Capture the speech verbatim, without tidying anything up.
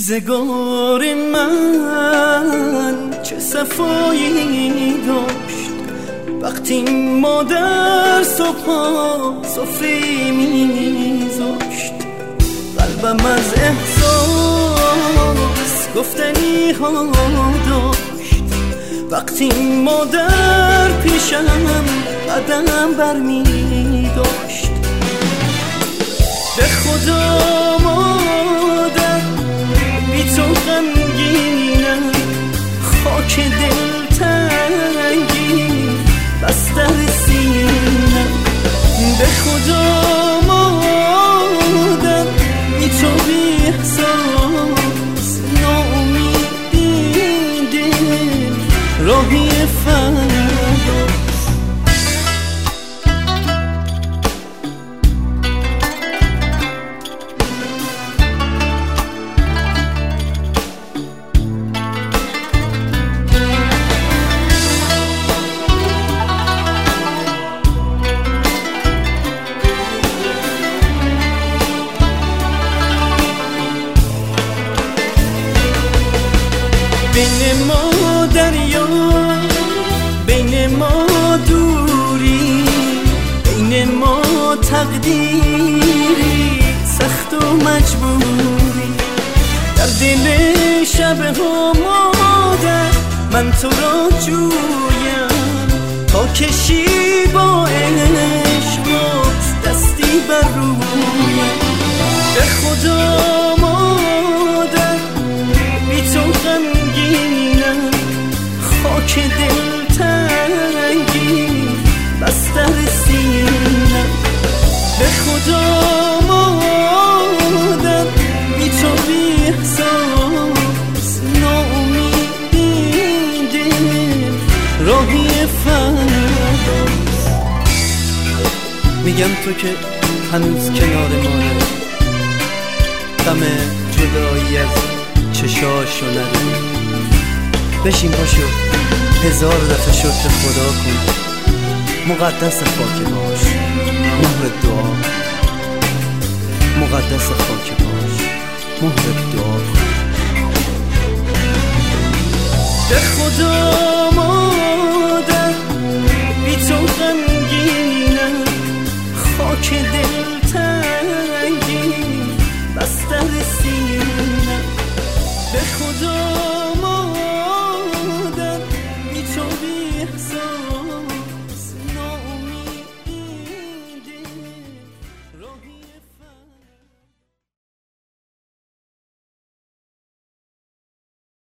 روزگار من چه صفایی داشت وقتی مادر صبحا سفره میذاشت. قلبم از احساس گفتنی ها داشت وقتی مادر پیشم قدم برمی داشت. به خدا مادر بی تو غمگینم، خاک دلتنگی بستر سینم. به خدا مادر بی تو بی احساس ناامیدی دل راهی فرداست. بین ما دریا، بین ما دوری، بین ما تقدیری سخت و مجبوری. در دل شبها مادر من تو را جویم تا کشی با عشقات دستی بر رویم. به خدا مادر بی تو غمگینم، خاک دلتنگی بستر سینم. به خدا مادر بی تو بی احساس ناامیدی دل راهی فرداست. میگم تو که هنوز کنار مانه، غم جدایی از چشاشو نداری. بشین باشو هزار دفعه شکر خدا کن، مقدس خاک باش مهر دعا، مقدس خاک باش مهر دعا. به خدا